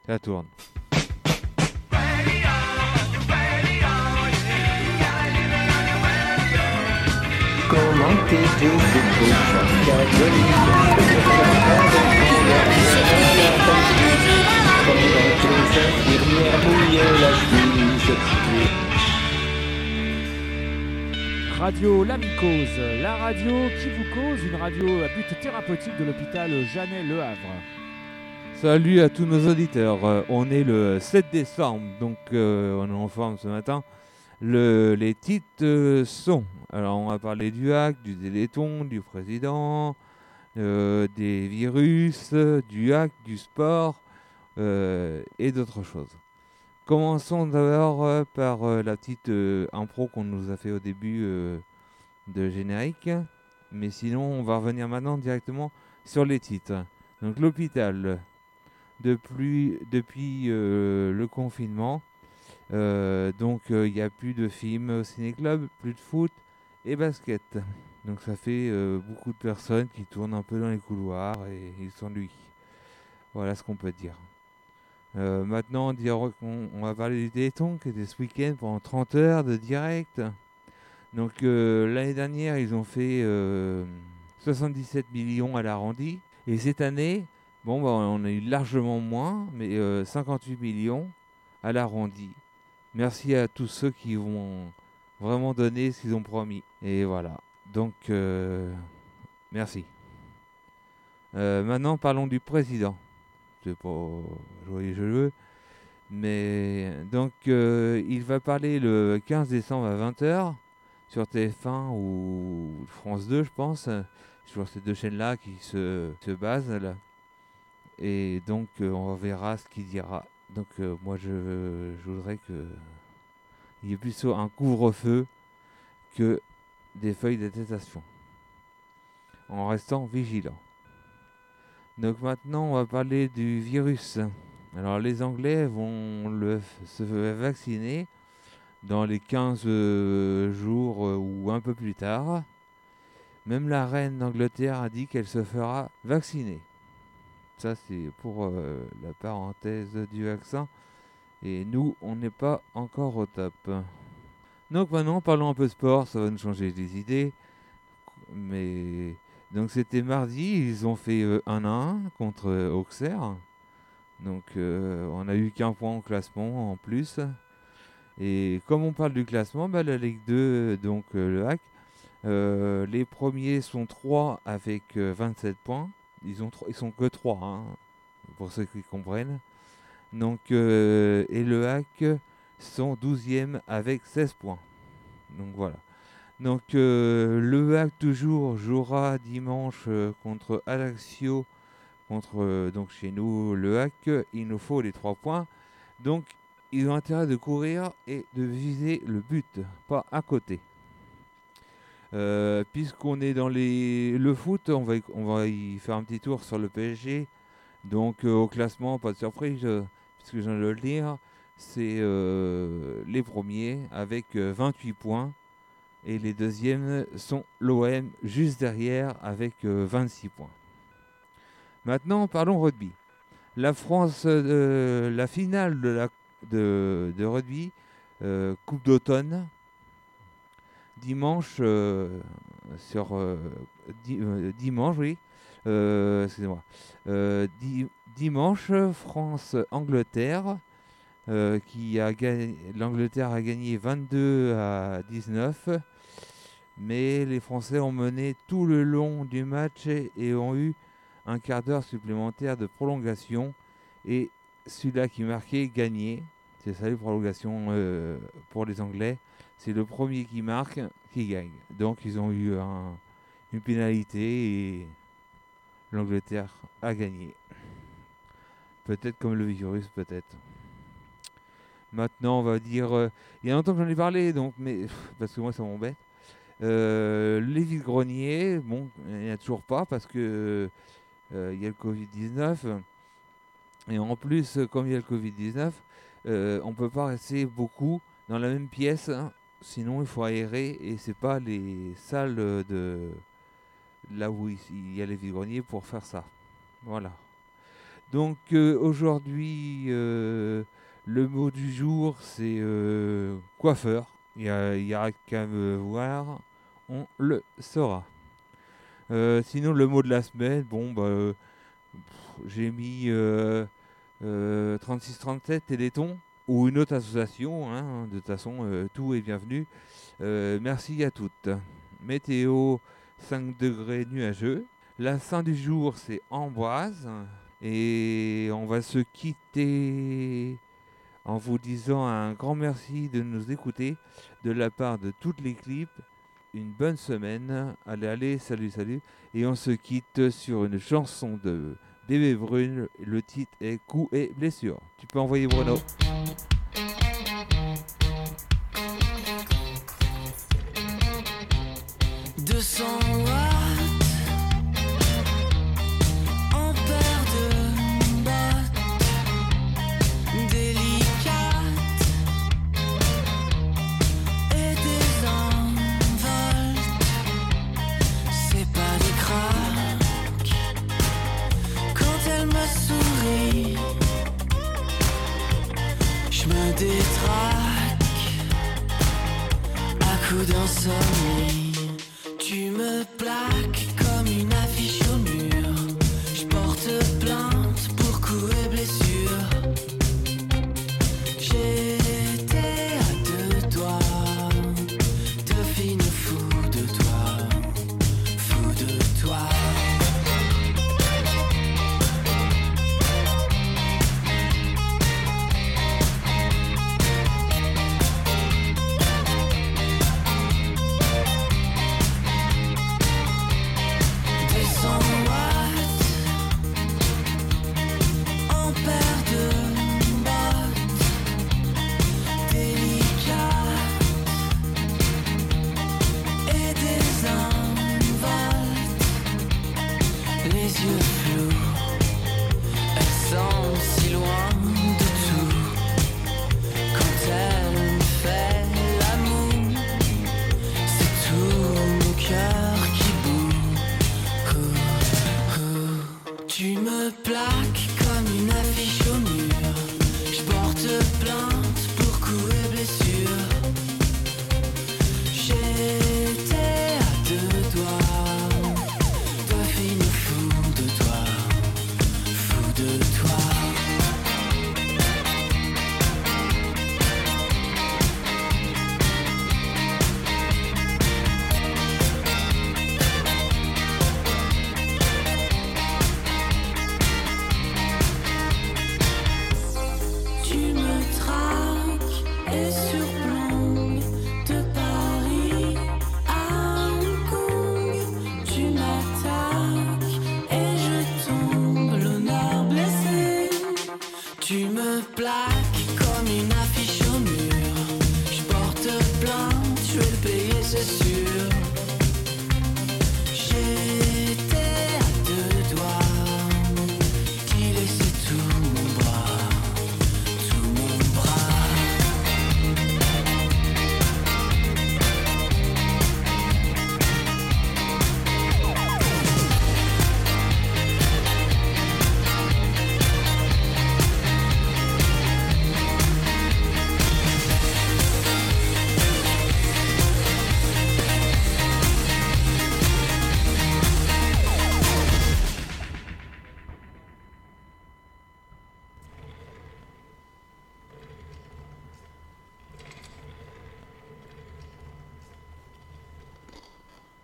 Ça tourne. Commenter tout beaucoup chaque catholique. Pendant que les infirmières mouillaient la chemise. Radio Lamicose, la radio qui vous cause, une radio à but thérapeutique de l'hôpital Jeannet-Le Havre. Salut à tous nos auditeurs. On est le 7 décembre, donc on est en forme ce matin. Les titres sont, alors on va parler du hack, du Téléthon, du président, des virus, du hack, du sport et d'autres choses. Commençons d'abord par la petite impro qu'on nous a fait au début de générique. Mais sinon, on va revenir maintenant directement sur les titres. Donc l'hôpital, depuis le confinement, donc il n'y a plus de films au ciné-club, plus de foot et basket. Donc ça fait beaucoup de personnes qui tournent un peu dans les couloirs et ils s'ennuient. Voilà ce qu'on peut dire. Maintenant, on va parler du Téléthon qui était ce week-end pendant 30 heures de direct. Donc l'année dernière, ils ont fait 77 millions à l'arrondi. Et cette année, on a eu largement moins, mais 58 millions à l'arrondi. Merci à tous ceux qui vont vraiment donner ce qu'ils ont promis. Et voilà. Donc, merci. Maintenant, parlons du président. C'est pas joyeux, mais donc il va parler le 15 décembre à 20h sur TF1 ou France 2, je pense, sur ces deux chaînes-là qui se basent là. Et donc on verra ce qu'il dira. Donc moi je voudrais qu'il y ait plutôt un couvre-feu que des feuilles d'attestation, en restant vigilant. Donc maintenant, on va parler du virus. Alors les Anglais vont se vacciner dans les 15 jours ou un peu plus tard. Même la reine d'Angleterre a dit qu'elle se fera vacciner. Ça, c'est pour la parenthèse du vaccin. Et nous, on n'est pas encore au top. Donc maintenant, parlons un peu sport. Ça va nous changer des idées. Mais... Donc c'était mardi, ils ont fait 1-1 contre Auxerre. Donc on a eu qu'un point au classement en plus. Et comme on parle du classement, la Ligue 2, donc le hack, les premiers sont 3 avec 27 points. Ils sont que 3, hein, pour ceux qui comprennent. Donc, et le hack sont 12e avec 16 points. Donc voilà. Donc le hack toujours jouera dimanche contre Ajaccio, donc chez nous le hack, il nous faut les 3 points. Donc ils ont intérêt de courir et de viser le but, pas à côté. Puisqu'on est dans le foot, on va y faire un petit tour sur le PSG. Donc au classement, pas de surprise, puisque je viens de le lire, c'est les premiers avec 28 points. Et les deuxièmes sont l'OM juste derrière avec 26 points. Maintenant, parlons rugby. La France, la finale de rugby, Coupe d'automne, dimanche, dimanche, oui. Excusez-moi. Dimanche, France-Angleterre. L'Angleterre a gagné 22-19, mais les Français ont mené tout le long du match et ont eu un quart d'heure supplémentaire de prolongation, et celui-là qui marquait gagnait. C'est ça, les prolongations pour les Anglais, c'est le premier qui marque qui gagne. Donc ils ont eu une pénalité et l'Angleterre a gagné. Peut-être comme le virus, peut-être. Maintenant, on va dire... il y a longtemps que j'en ai parlé, donc, parce que moi, ça m'embête. Les vides-greniers, bon, il n'y en a toujours pas parce que il y a le Covid-19. Et en plus, comme il y a le Covid-19, on ne peut pas rester beaucoup dans la même pièce, hein, sinon il faut aérer, et c'est pas les salles de là où il y a les vides-greniers pour faire ça. Voilà. Donc aujourd'hui, le mot du jour, c'est coiffeur. Il y a qu'à me voir, on le saura. Sinon, le mot de la semaine, bon, j'ai mis 3637 Téléthon ou une autre association. Hein, de toute façon, tout est bienvenu. Merci à toutes. Météo 5 degrés nuageux. La saint du jour, c'est Ambroise. Et on va se quitter en vous disant un grand merci de nous écouter de la part de toutes les clips. Une bonne semaine. Allez, salut. Et on se quitte sur une chanson de Bébé Brune. Le titre est Coups et blessures. Tu peux envoyer Bruno. 200 watts en paire de bottes délicates et désenvoltes. C'est pas des craques quand elle me sourit. Je me détraque à coups d'insomnie. Tu me plaques comme une affiche au mur. Je porte plainte pour coups et blessures. J'étais à deux doigts de finir fou de toi, fou de toi. Tu me plaques comme une affiche au mur. Je porte plainte pour coups et blessures. J'étais à deux doigts de finir fou de toi, fou de toi. Tu me plaques comme une affiche